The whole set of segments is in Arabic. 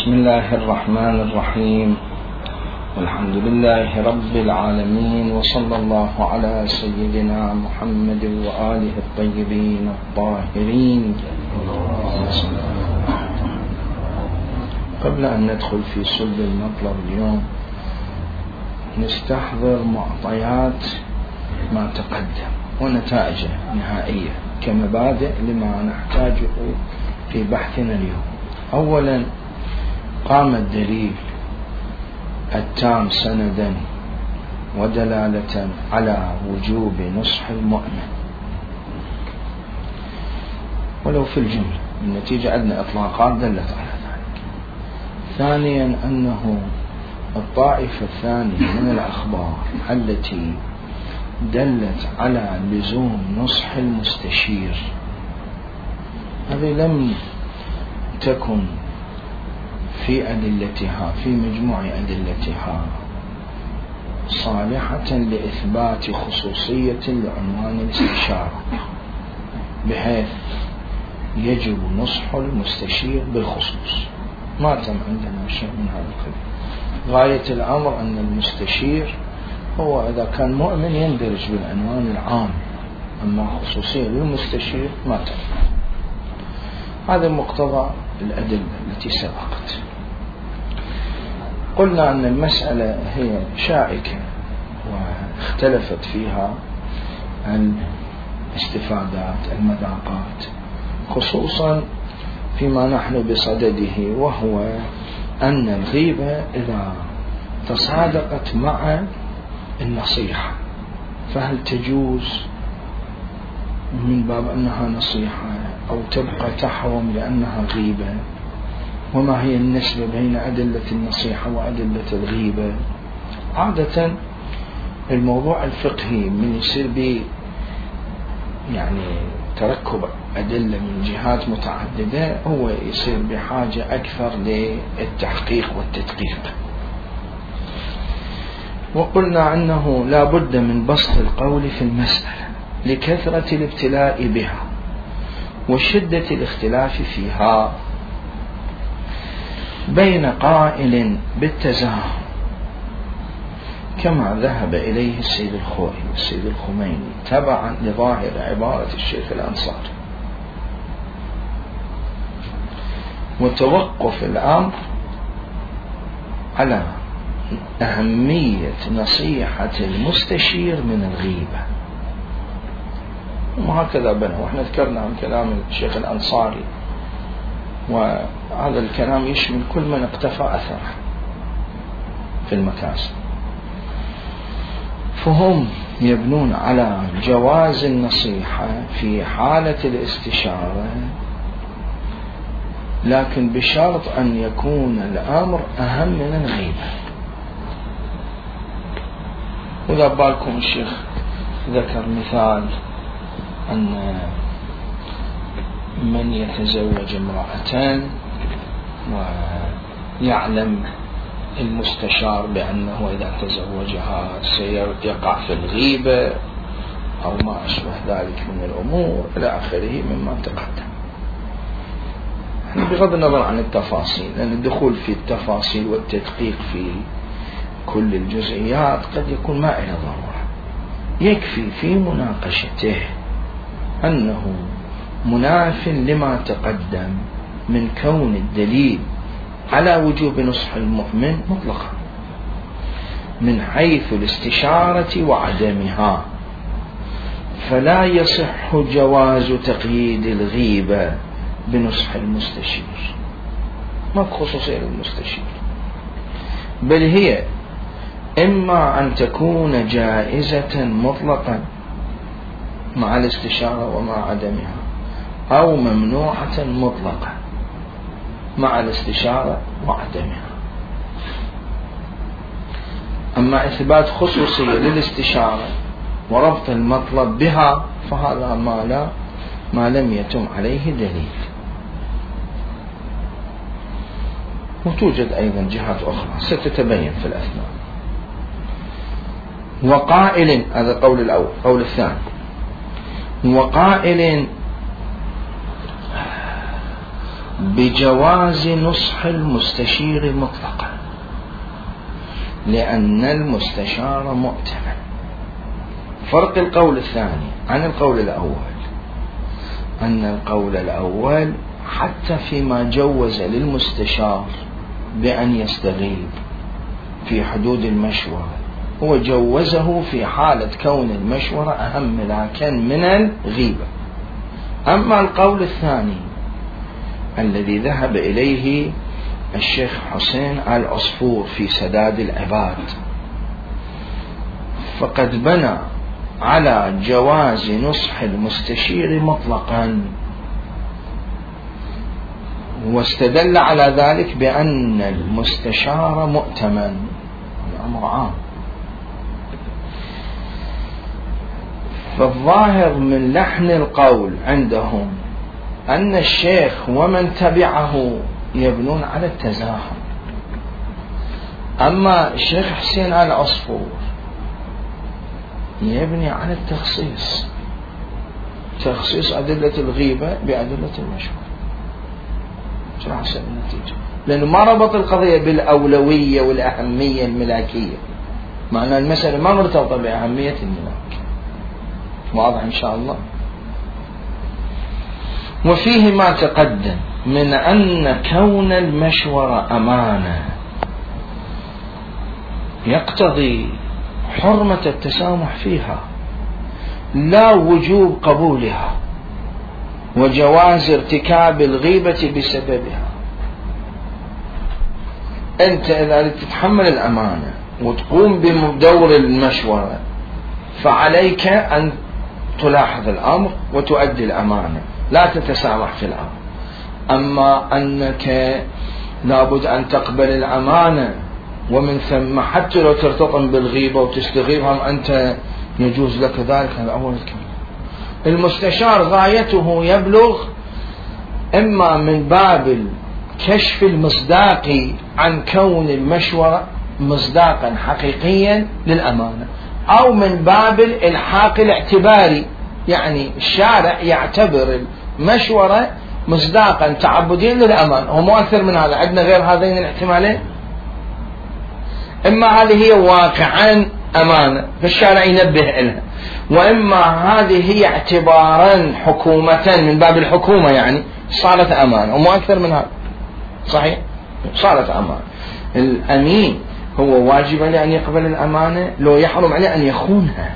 بسم الله الرحمن الرحيم، والحمد لله رب العالمين، وصلى الله على سيدنا محمد وآله الطيبين الطاهرين. قبل أن ندخل في صلب المطلب اليوم نستحضر معطيات ما تقدم ونتائجه النهائية كمبادئ لما نحتاجه في بحثنا اليوم. أولا، قام الدليل التام سندا ودلالة على وجوب نصح المؤمن ولو في الجملة، النتيجة عندنا إطلاقات دلت على ذلك. ثانيا، أنه الطائفة الثانية من الأخبار التي دلت على لزوم نصح المستشير هذه لم تكن في أدلتها في مجموع أدلتها صالحة لإثبات خصوصية لعنوان الاستشارة، بحيث يجب نصح المستشير بالخصوص. ما تم عندنا شيء من هذا القبيل. غاية الأمر أن المستشير هو إذا كان مؤمن يندرج بالعنوان العام، أما خصوصية للمستشير ما تم. هذا مقتضى الأدلة التي سبقت. قلنا أن المسألة هي شائكة واختلفت فيها الاستفادات المذاقات، خصوصا فيما نحن بصدده، وهو أن الغيبة إذا تصادقت مع النصيحة فهل تجوز من باب أنها نصيحة أو تبقى تحرم لأنها غيبة؟ وما هي النسبة بين أدلة النصيحة وأدلة الغيبة؟ عادة الموضوع الفقهي من يصير يعني تركب أدلة من جهات متعددة هو يصير بحاجة أكثر للتحقيق والتدقيق. وقلنا أنه لا بد من بسط القول في المسألة لكثرة الابتلاء بها وشدة الاختلاف فيها بين قائل بالتزاحم كما ذهب إليه السيد الخميني تبعا لظاهر عبارة الشيخ الأنصاري، وتوقف الأمر على أهمية نصيحة المستشير من الغيبة. وهكذا بنا، وإحنا ذكرنا عن كلام الشيخ الأنصاري، وهذا الكلام يشمل كل من اقتفى أثره في المكاسب. فهم يبنون على جواز النصيحة في حالة الاستشارة، لكن بشرط أن يكون الأمر أهم من الغيبة. وإذا بالكم الشيخ ذكر مثال أن من يتزوج امرأة ويعلم المستشار بأنه إذا تزوجها سيقع في الغيبة أو ما أشبه ذلك من الأمور إلى آخره مما تقدم. بغض النظر عن التفاصيل، لأن الدخول في التفاصيل والتدقيق في كل الجزئيات قد يكون ما إلى ضرورة. يكفي في مناقشته أنه مناف لما تقدم من كون الدليل على وجوب نصح المؤمن مطلقا من حيث الاستشارة وعدمها، فلا يصح جواز تقييد الغيبة بنصح المستشير، ما بخصوصية للمستشير، بل هي إما أن تكون جائزة مطلقا مع الاستشارة ومع عدمها، أو ممنوعة مطلقا مع الاستشارة وعدمها. أما إثبات خصوصية للاستشارة وربط المطلب بها فهذا ما لم يتم عليه دليل. وتوجد أيضا جهات أخرى ستتبين في الأثناء. وقائل، هذا قول الأول. قول الثاني، بجواز نصح المستشير مطلقا، لأن المستشار مؤتمن. فرق القول الثاني عن القول الأول أن القول الأول حتى فيما جوز للمستشار بأن يستغيب في حدود المشورة هو جوزه في حالة كون المشورة أهم لكن من الغيبة. أما القول الثاني الذي ذهب إليه الشيخ حسين العصفور في سداد العباد فقد بنى على جواز نصح المستشير مطلقا، واستدل على ذلك بأن المستشار مؤتمن، الأمر عام. فالظاهر من لحن القول عندهم أن الشيخ ومن تبعه يبنون على التزاحم، أما الشيخ حسين العصفور يبني على التخصيص، تخصيص أدلة الغيبة بأدلة المشهور. شو راح يصير النتيجة؟ لأنه ما ربط القضية بالأولوية والأهمية الملاكية، معنى المسألة ما مرتبطة بأهمية الملاك. واضح إن شاء الله. وفيه ما تقدم من أن كون المشورة أمانة يقتضي حرمة التسامح فيها لا وجوب قبولها وجواز ارتكاب الغيبة بسببها. أنت إذا تتحمل الأمانة وتقوم بدور المشورة فعليك أن تلاحظ الأمر وتؤدي الأمانة، لا تتسامح في الأمر. أما أنك لابد أن تقبل الأمانة ومن ثم حتى لو ترتطم بالغيبة وتستغيبهم أنت يجوز لك ذلك، هذا أول الكلام. المستشار غايته يبلغ إما من باب الكشف المصداقي عن كون المشورة مصداقا حقيقيا للأمانة، أو من باب الإلحاق الاعتباري، يعني الشارع يعتبر المشورة مصداقا تعبديا للأمانة. هو مؤثر من هذا، عندنا غير هذين الاحتمالين، إما هذه هي واقعا أمانة فالشارع ينبه إلها، وإما هذه هي اعتبارا حكومة من باب الحكومة يعني صارت أمانة، ومؤثر من هذا صحيح صارت أمانة. الأمين هو واجب عليه أن يقبل الأمانة، لو يحرم عليه أن يخونها،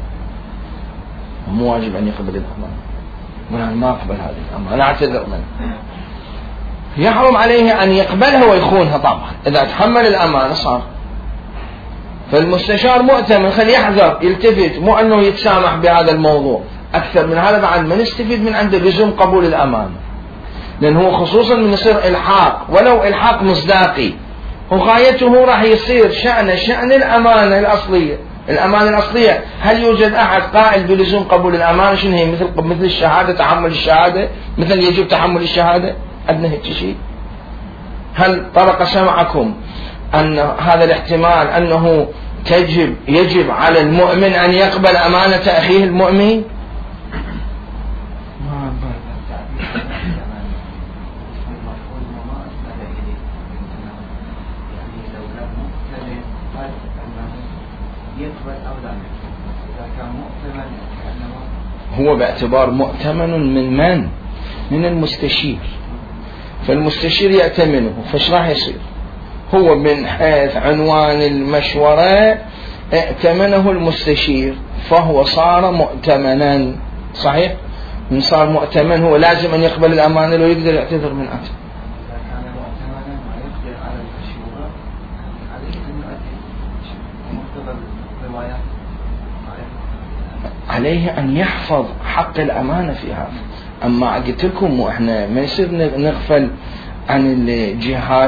مو واجب أن يقبل الأمانة، ما أقبل هذه الأمانة لا أعتذر منها، يحرم عليه أن يقبلها ويخونها طبعا إذا تحمل الأمانة صار. فالمستشار مؤتمن، خلي يحذر يلتفت، مو أنه يتسامح بهذا الموضوع. أكثر من هذا بعد ما نستفيد من عنده لزوم قبول الأمانة، لأنه هو خصوصا من يصير إلحاق ولو إلحاق مصداقي، وغايته راح يصير شأن الأمانة الأصلية. الأمانة الأصلية هل يوجد أحد قائل بلزوم قبول الأمانة؟ شنو هي؟ مثل الشهادة، تحمل الشهادة، مثل يجب تحمل الشهادة، عندنا هيك شيء؟ هل طرق سمعكم أن هذا الاحتمال أنه يجب على المؤمن أن يقبل أمانة أخيه المؤمن؟ هو باعتبار مؤتمن من المستشير، فالمستشير يأتمنه، فايش راح يصير؟ هو من حيث عنوان المشورة ائتمنه المستشير فهو صار مؤتمنا صحيح؟ من صار مؤتمن هو لازم أن يقبل الأمانة، لو يقدر يعتذر من أجل. عليه أن يحفظ حق الأمانة في هذا. أما قلت لكم إحنا ما يصير نغفل عن الجهات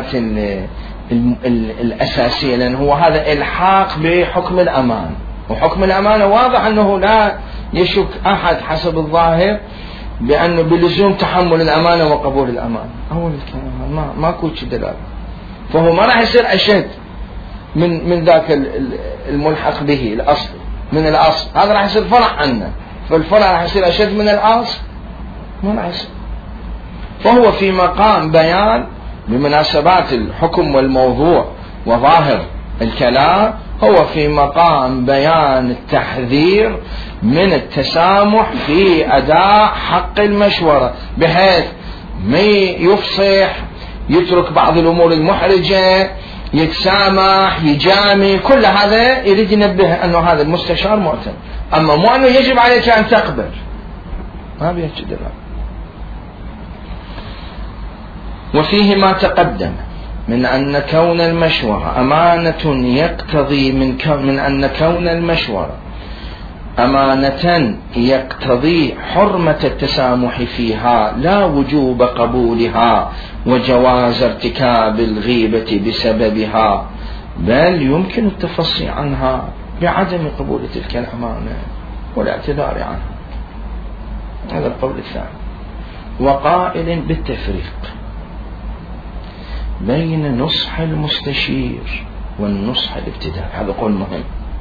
الأساسية، لأن هو هذا إلحاق بحكم الأمانة، وحكم الأمانة واضح أنه لا يشك أحد حسب الظاهر بأنه بلزوم تحمل الأمانة وقبول الأمانة. أول الكلام ما كوتش دلالة، فهو ما راح يصير أشد من ذاك الملحق به الأصل من الأصل، هذا راح يصير فرع عنه، فالفرع راح يصير أشد من الأصل ما راح يصير. وهو في مقام بيان بمناسبات الحكم والموضوع وظاهر الكلام، هو في مقام بيان التحذير من التسامح في أداء حق المشورة، بحيث ما يفصح، يترك بعض الأمور المحرجة، يتسامح، يجامي، كل هذا يريد ينبه أنه هذا المستشار معتمد. أما مو أنه يجب عليك أن تقبل، ما بيجد. وفيه ما تقدم من أن كون المشورة أمانة يقتضي من أن كون المشورة أمانة يقتضي حرمة التسامح فيها، لا وجوب قبولها وجواز ارتكاب الغيبة بسببها، بل يمكن التفصي عنها بعدم قبول تلك الأمانة والاعتذار عنها. هذا القول الثاني. وقائل بالتفريق بين نصح المستشير والنصح الابتدائي، هذا قول مهم.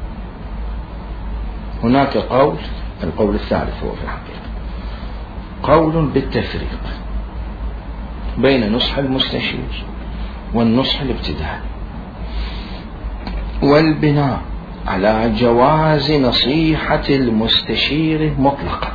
هناك قول، القول الثالث هو في الحقيقة قول بالتفريق بين نصح المستشير والنصح الابتدائي، والبناء على جواز نصيحة المستشير مطلقا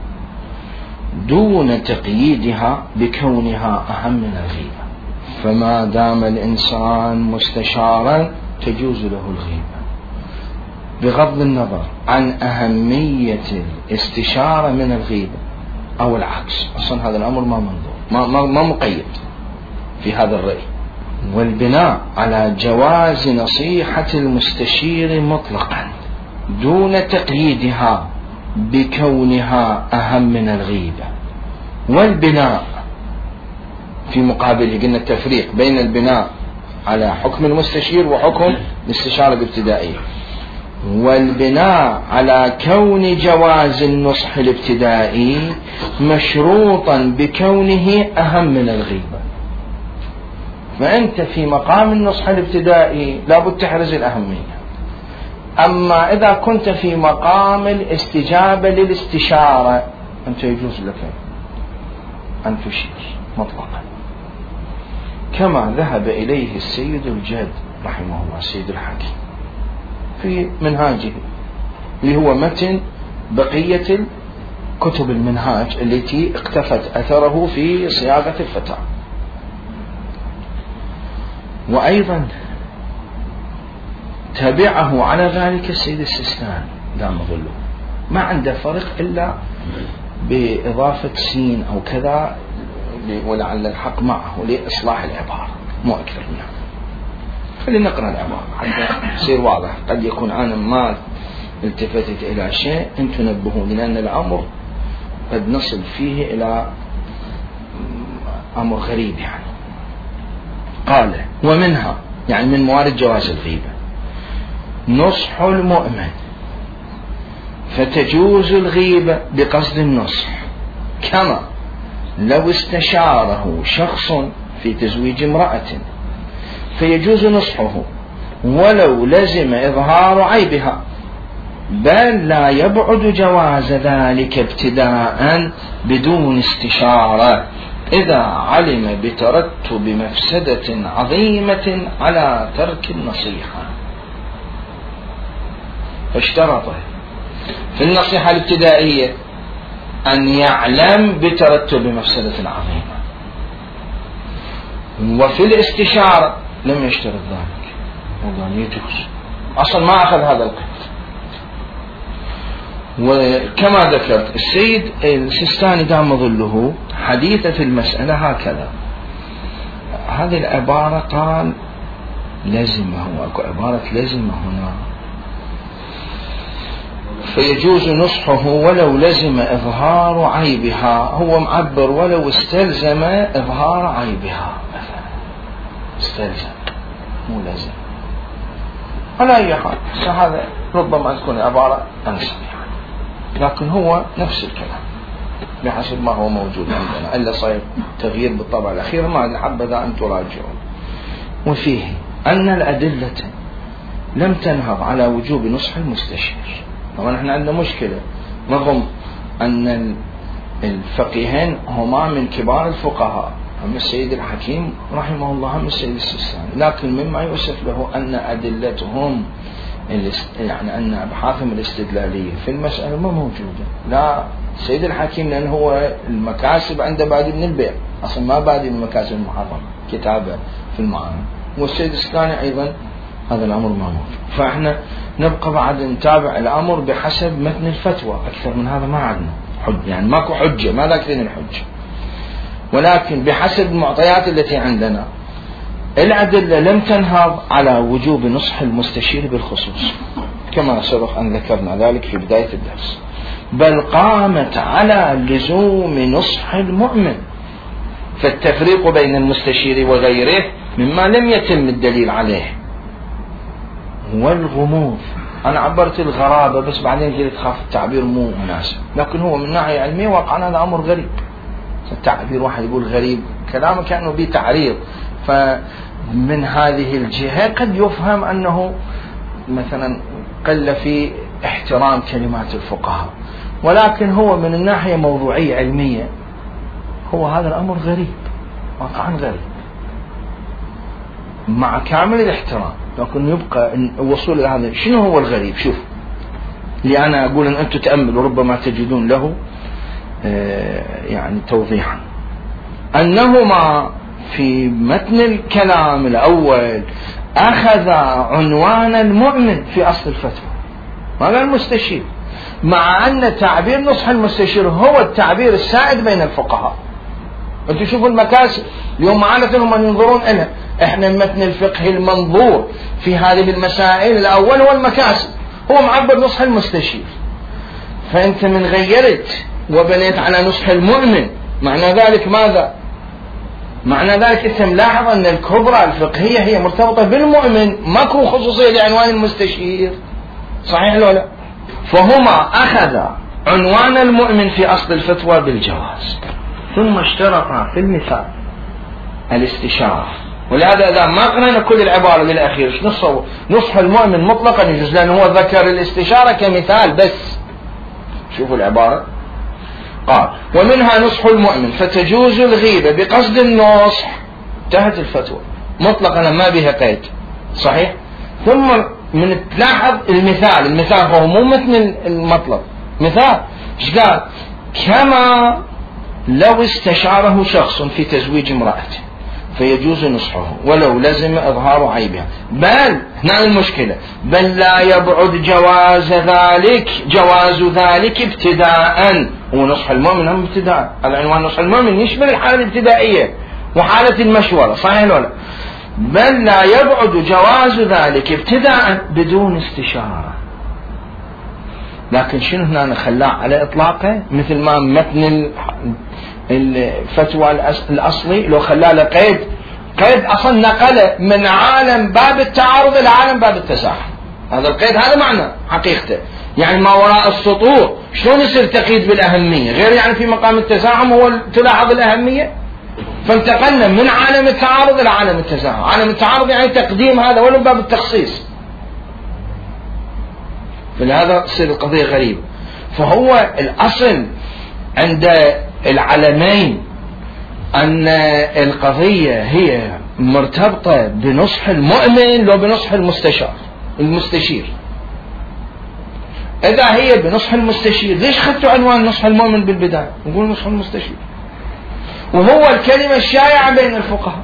دون تقييدها بكونها أهم من الغيبة. فما دام الإنسان مستشارا تجوز له الغيبة بغض النظر عن أهمية الاستشارة من الغيبة أو العكس. أصلا هذا الأمر ما منظور، ما مقيد في هذا الرأي. والبناء على جواز نصيحة المستشير مطلقا دون تقييدها بكونها أهم من الغيبة. والبناء في مقابله قلنا التفريق بين البناء على حكم المستشير وحكم الاستشارة الابتدائية، والبناء على كون جواز النصح الابتدائي مشروطا بكونه أهم من الغيبة. فأنت في مقام النصح الابتدائي لابد تحرز الأهمية. أما إذا كنت في مقام الاستجابة للاستشارة أنت يجوز لك أن تشير مطلقا، كما ذهب إليه السيد الجاد رحمه الله، السيد الحاكم في منهاجه اللي هو متن بقية كتب المنهاج التي اقتفت أثره في صياغة الفتاوى. وأيضا تبعه على ذلك السيد السيستاني دام ظله، ما عنده فرق إلا بإضافة سين أو كذا، ولعل الحق معه لإصلاح العبارة مو أكثر منها. خلينا نقرأ العبارة حتى يصير واضح. قد يكون أنا ما التفتت إلى شيء أنتم نبهوني، لأن الأمر قد نصل فيه إلى أمر غريب يعني. قال: ومنها يعني من موارد جواز الغيبة نصح المؤمن، فتجوز الغيبة بقصد النصح، كما لو استشاره شخص في تزويج امرأة فيجوز نصحه ولو لزم إظهار عيبها، بل لا يبعد جواز ذلك ابتداء بدون استشارة إذا علم بترتب مفسدة عظيمة على ترك النصيحة. فاشترط في النصيحة الابتدائية أن يعلم بترتب مفسدة عظيمة، وفي الاستشارة لم يشترط ذلك، وقال يجوز، أصلا ما أخذ هذا القيد. وكما ذكرت السيد السيستاني دام ظله حديث في المسألة هكذا، هذه العبارة قال لزمه، أكو عبارة لزمه هنا، فيجوز نصحه ولو لزم إظهار عيبها، هو معبر ولو استلزم إظهار عيبها مثلا، استلزم مو لزم. على أي حال هذا ربما تكون عبارة أنسب يعني، لكن هو نفس الكلام بحسب ما هو موجود عندنا، إلا صار تغيير بالطبع الأخير ما حبذا أن تراجعون. وفيه أن الأدلة لم تنهض على وجوب نصح المستشير. طبعا احنا عندنا مشكلة، نظن أن الفقيهين هما من كبار الفقهاء، أما السيد الحكيم رحمه الله هم السيد السيستاني، لكن مما يوصف له أن أدلتهم يعني أن أبحاثهم الاستدلالية في المسألة ما موجودة. لا السيد الحكيم لأن هو المكاسب عنده بادي من البيع، أصلا ما بادي من المكاسب المحرمة كتابة في المعاني، والسيد السيستاني أيضا هذا الأمر ما موجود. فإحنا نبقى بعد نتابع الأمر بحسب متن الفتوى، أكثر من هذا ما عندنا حجة، يعني ماكو حجة، ما ذاكرين الحجة، ولكن بحسب المعطيات التي عندنا الأدلة لم تنهض على وجوب نصح المستشير بالخصوص كما سبق أن ذكرنا ذلك في بداية الدرس، بل قامت على لزوم نصح المؤمن. فالتفريق بين المستشير وغيره مما لم يتم الدليل عليه. والغموض أنا عبرت الغرابة بس بعدين قلت خاف التعبير مو مناسب، لكن هو من ناحية علمية واقعا هذا أمر غريب. التعبير واحد يقول غريب كلامه كأنه به تعريض، فمن هذه الجهة قد يفهم أنه مثلا قل في احترام كلمات الفقهاء، ولكن هو من الناحية موضوعية علمية هو هذا الأمر غريب، واقعا غريب مع كامل الاحترام، لكن يبقى الوصول إلى هذا. شنو هو الغريب؟ شوف اللي أنا أقول أن أنتم تأملوا ربما تجدون له يعني توضيحا. أنهما في متن الكلام الأول أخذ عنوان المؤمن في أصل الفتوى، هذا المستشير، مع أن تعبير نصح المستشير هو التعبير السائد بين الفقهاء. أنتم شوفوا المكاسب اليوم عادة هم ينظرون إلها، إحنا المتن الفقهي المنظور في هذه المسائل الأول هو المكاسب، هو معبر نصح المستشير. فأنت من غيرت وبنيت على نصح المؤمن، معنى ذلك ماذا؟ معنى ذلك أنت ملاحظ أن الكبرى الفقهية هي مرتبطة بالمؤمن، ماكو خصوصية لعنوان المستشير، صحيح لو لا؟ فهما أخذ عنوان المؤمن في أصل الفتوى بالجواز، ثم اشترطا في المثال الاستشارة. ولهذا إذا ما قرأنا كل العبارة للأخير نصح المؤمن مطلقا يجوز، لأنه هو ذكر الاستشارة كمثال بس. شوفوا العبارة، قال ومنها نصح المؤمن فتجوز الغيبة بقصد النصح، انتهت الفتوى مطلقا ما بها قيد، صحيح. ثم من تلاحظ المثال هو مو مثل المطلب، مثال ايش قال؟ كما لو استشاره شخص في تزويج امرأته فيجوز نصحه ولو لزم إظهار عيبها، بل هنا المشكلة، بل لا يبعد جواز ذلك ابتداء. ونصح المؤمن هم ابتداء، العنوان نصح المؤمن يشمل الحالة الابتدائية وحالة المشورة، صحيح ولا لا؟ بل لا يبعد جواز ذلك ابتداء بدون استشارة. لكن شنو هنا خلاه على إطلاقه، مثل ما متن الفتوى الأصلي لو خلاه له قيد أصلا نقله من عالم باب التعارض إلى عالم باب التزاحم. هذا القيد هذا معنى حقيقته، يعني ما وراء السطور شلون يصير تقييد بالأهمية، غير يعني في مقام التزاحم هو تلاحظ الأهمية. فانتقلنا من عالم التعارض إلى عالم التزاحم. عالم التعارض يعني تقديم هذا ولا باب التخصيص، فلهذا تصير القضية غريبة. فهو الأصل عند العلمين أن القضية هي مرتبطة بنصح المؤمن لو بنصح المستشير. إذا هي بنصح المستشير ليش خدتوا عنوان نصح المؤمن بالبداية؟ نقول نصح المستشير وهو الكلمة الشائعة بين الفقهاء.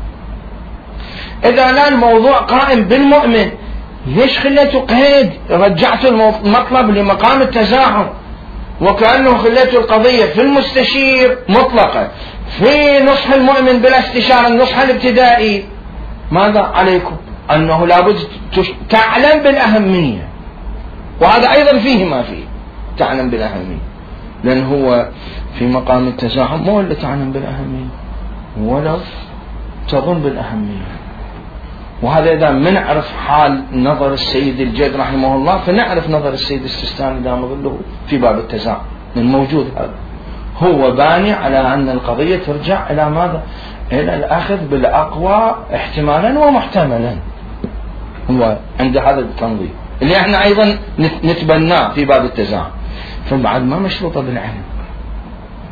إذا لا الموضوع قائم بالمؤمن ليش خليتوا قيد، رجعتوا المطلب لمقام التزاحم، وكأنه خليتوا القضية في المستشير مطلقة، في نصح المؤمن بلا استشارة، النصح الابتدائي. ماذا عليكم؟ أنه لابد تعلم بالأهمية، وهذا أيضا فيه ما فيه تعلم بالأهمية، لأن هو في مقام التزاحم مو اللي تعلم بالأهمية ولا تظن بالأهمية. وهذا إذا منعرف حال نظر السيد الجد رحمه الله فنعرف نظر السيد السيستاني دام ظله في باب التزاحم الموجود. هذا هو باني على أن القضية ترجع إلى ماذا؟ إلى الأخذ بالأقوى احتمالا ومحتملا، هو عند هذا التنظيم اللي احنا أيضا نتبناه في باب التزاحم. فبعد ما مشروطة بالعلم،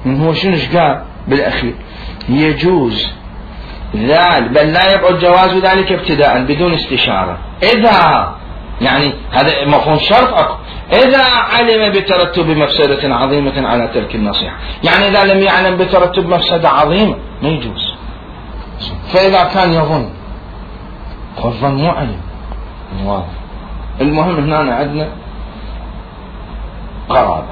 من هو شنو قال بالأخير؟ يجوز ذلك بل لا يبعد جواز ذلك ابتداء بدون استشارة إذا، يعني هذا مفهوم شرط أكو، إذا علم بترتب مفسدة عظيمة على ترك النصيحة. يعني إذا لم يعلم بترتب مفسدة عظيمة ما يجوز. فإذا كان يظن الظن مو علم واضح. المهم هنا عندنا قرابة.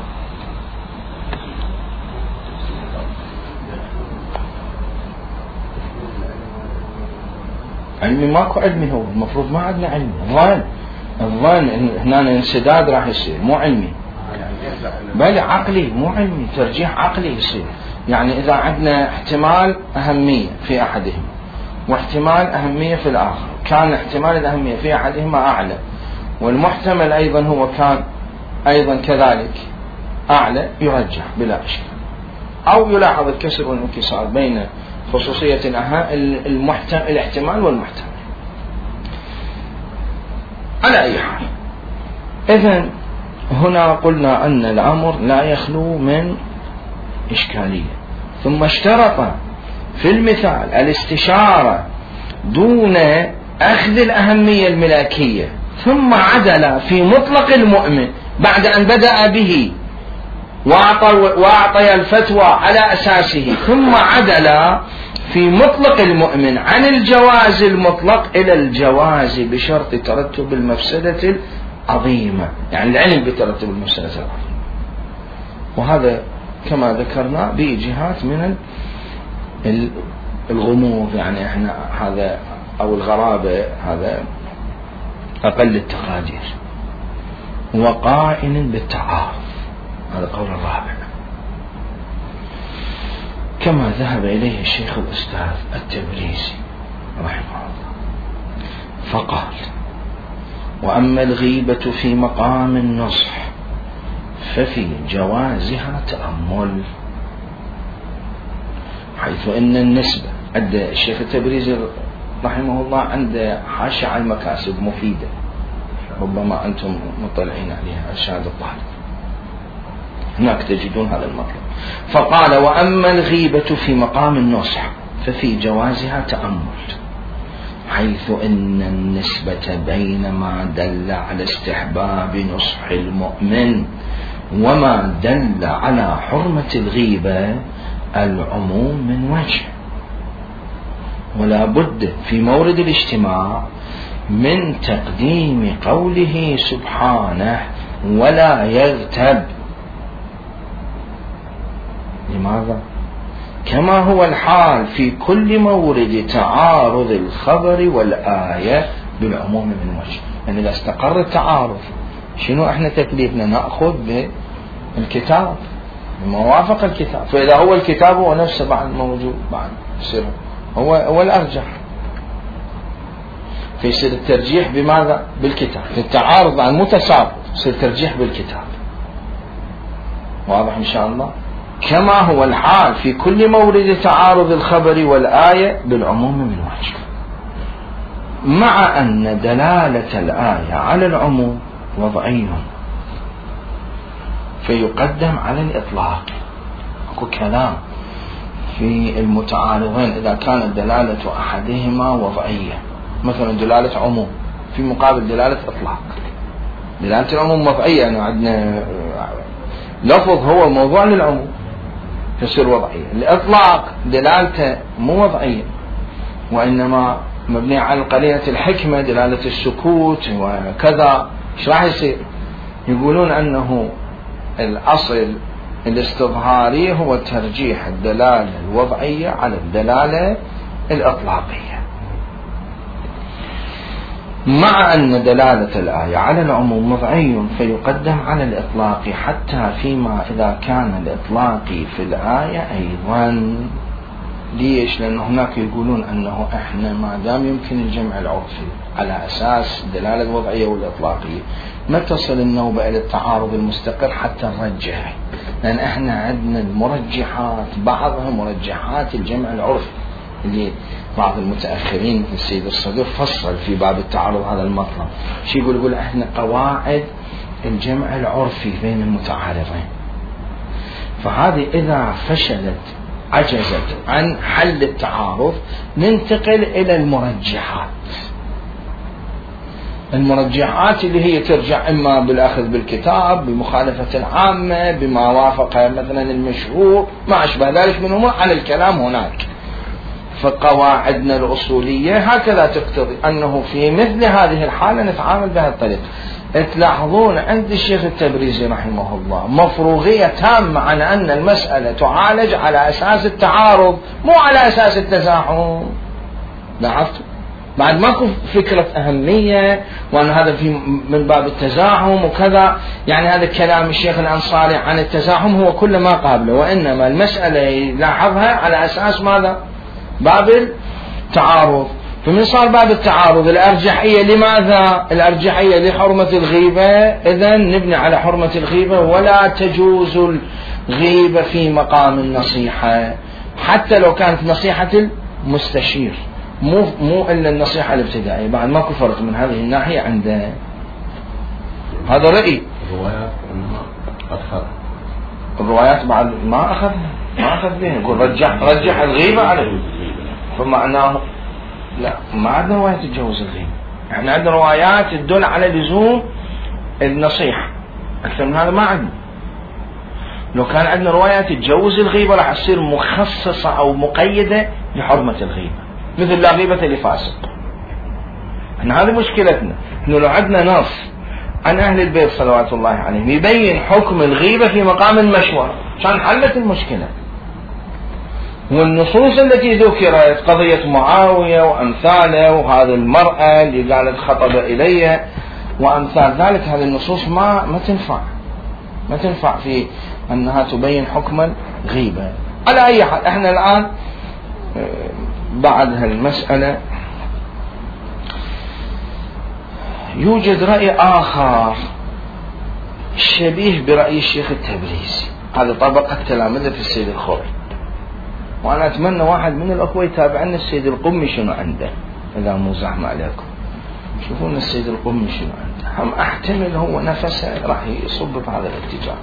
علمي ماكو علمي، هو المفروض ما عندنا علمي. الظن هنا انسداد راح يصير مو علمي، بل عقلي مو علمي، ترجيح عقلي يصير. يعني إذا عندنا احتمال أهمية في أحدهما واحتمال أهمية في الآخر، كان احتمال الأهمية في أحدهما أعلى والمحتمل أيضا هو كان أيضا كذلك أعلى، يرجح بلا إشكال. أو يلاحظ الكسر والانكسار بين خصوصية الاحتمال والمحتمل. على أي حال، إذن هنا قلنا أن الأمر لا يخلو من إشكالية. ثم اشترط في المثال الاستشارة دون أخذ الأهمية الملاكية، ثم عدل في مطلق المؤمن بعد أن بدأ به وأعطي الفتوى على أساسه، ثم عدل في مطلق المؤمن عن الجواز المطلق إلى الجواز بشرط ترتب المفسدة العظيمة، يعني العلم بترتب المفسدة العظيمة. وهذا كما ذكرنا بجهات من الغموض، يعني احنا هذا أو الغرابة، هذا أقل التقادير. وقائل بالتعارض، هذا قول الرابع كما ذهب إليه الشيخ الأستاذ التبريزي رحمه الله، فقال: وأما الغيبة في مقام النصح ففي جوازها تأمل، حيث أن النسبة عند الشيخ التبريزي رحمه الله عند حاشية على المكاسب مفيدة، ربما أنتم مطلعين عليها، إرشاد الطالب، هناك تجدون هذا المطلب. فقال: وأما الغيبة في مقام النصح ففي جوازها تأمل، حيث أن النسبة بين ما دل على استحباب نصح المؤمن وما دل على حرمة الغيبة العموم من وجه، ولا بد في مورد الاجتماع من تقديم قوله سبحانه: ولا يغتب. لماذا؟ كما هو الحال في كل مورد تعارض الخبر والآية بالعموم من وجه. يعني إذا استقر التعارض، شنو احنا تكليفنا؟ نأخذ بالكتاب بموافق الكتاب، فإذا هو الكتاب هو نفسه بعد موجود بعد يصير هو الأرجح، فيصير الترجيح بماذا؟ بالكتاب. في التعارض عن متساوي يصير الترجيح بالكتاب. واضح إن شاء الله؟ كما هو الحال في كل مورد تعارض الخبر والآية بالعموم من وجه، مع أن دلالة الآية على العموم وضعي فيقدم على الإطلاق. أكو كلام في المتعارضين إذا كانت دلالة أحدهما وضعية، مثلا دلالة عموم في مقابل دلالة إطلاق. دلالة العموم وضعية، يعني عندنا لفظ هو موضوع للعموم تصير وضعية. الإطلاق دلالته مو وضعية، وإنما مبنية على قرينة الحكمة، دلالة السكوت وكذا. إيش راح يصير؟ يقولون أنه الأصل الاستظهاري هو ترجيح الدلالة الوضعية على الدلالة الإطلاقية، مع أن دلالة الآية على العموم وضعي فيقدم على الإطلاق، حتى فيما إذا كان الإطلاق في الآية أيضا. ليش؟ لأن هناك يقولون أنه إحنا ما دام يمكن الجمع العرفي على أساس الدلالة الوضعية والإطلاقية، ما تصل النوبة إلى التعارض المستقر حتى نرجح، لأن إحنا عندنا المرجحات بعضها مرجحات الجمع العرفي، اللي بعض المتأخرين مثل السيد الصدر فصل في باب التعارض هذا المطلب. شي يقول إحنا قواعد الجمع العرفي بين المتعارضين، فهذه إذا فشلت عجزت عن حل التعارض ننتقل إلى المرجحات. المرجحات اللي هي ترجع إما بالأخذ بالكتاب، بمخالفة العامة، بما وافق مثلا المشهور، ما أشبه ذلك من أمور عن الكلام هناك. فقواعدنا الأصولية هكذا تقتضي أنه في مثل هذه الحالة نتعامل بهذه الطريقة. تلاحظون عند الشيخ التبريزي رحمه الله مفروغية تامة عن أن المسألة تعالج على أساس التعارض مو على أساس التزاحم. لاحظت بعد ماكو فكرة أهمية وأن هذا في من باب التزاحم وكذا، يعني هذا كلام الشيخ الأنصاري عن التزاحم هو كل ما قابله، وإنما المسألة يلاحظها على أساس ماذا؟ باب التعارض. فمن صار باب التعارض الأرجحية لماذا؟ الأرجحية لحرمة الغيبة، إذن نبني على حرمة الغيبة، ولا تجوز الغيبة في مقام النصيحة حتى لو كانت نصيحة المستشير، مو إلا النصيحة الابتدائية، بعد ماكو فرق من هذه الناحية عنده. هذا رأي. الروايات بعد ما أخذ بها، يقول رجح الغيبة عليه، فمعناه لا، ما عندنا روايات تجوز الغيبة، احنا عندنا روايات تدل على لزوم النصيحة، أكثر من هذا ما عندنا. لو كان عندنا روايات تجوز الغيبة راح تصير مخصصة أو مقيدة بحرمة الغيبة، مثل لا غيبة لفاسق. احنا هذه مشكلتنا، انه لو عندنا نص عن أهل البيت صلوات الله عليهم يبين حكم الغيبة في مقام المشورة كان حلت المشكلة. والنصوص التي ذكرت قضية معاوية وأمثاله، وهذه المرأة اللي قالت خطب إلي وأمثال ذلك، هذه النصوص ما تنفع في أنها تبين حكم الغيبة. على أي حال احنا الآن بعد هالمسألة يوجد رأي آخر شبيه برأي الشيخ التبريزي، هذا طبقة تلامذة في السيد الخوئي، وأنا أتمنى واحد من الأخوة يتابعنا السيد القمي شنو عنده، إذا مو زحمة عليكم شوفون السيد القمي شنو عنده، هم أحتمل هو نفسه راح يصب بهذا الاتجاه.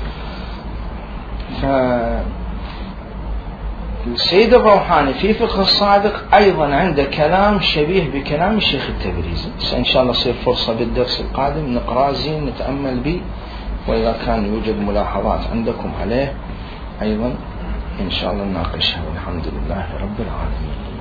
السيد الروحاني في فقه الصادق أيضا عنده كلام شبيه بكلام الشيخ التبريزي، إن شاء الله يصير فرصة بالدرس القادم نقرأ زين نتأمل به، وإذا كان يوجد ملاحظات عندكم عليه أيضا إن شاء الله نناقشها، والحمد لله رب العالمين.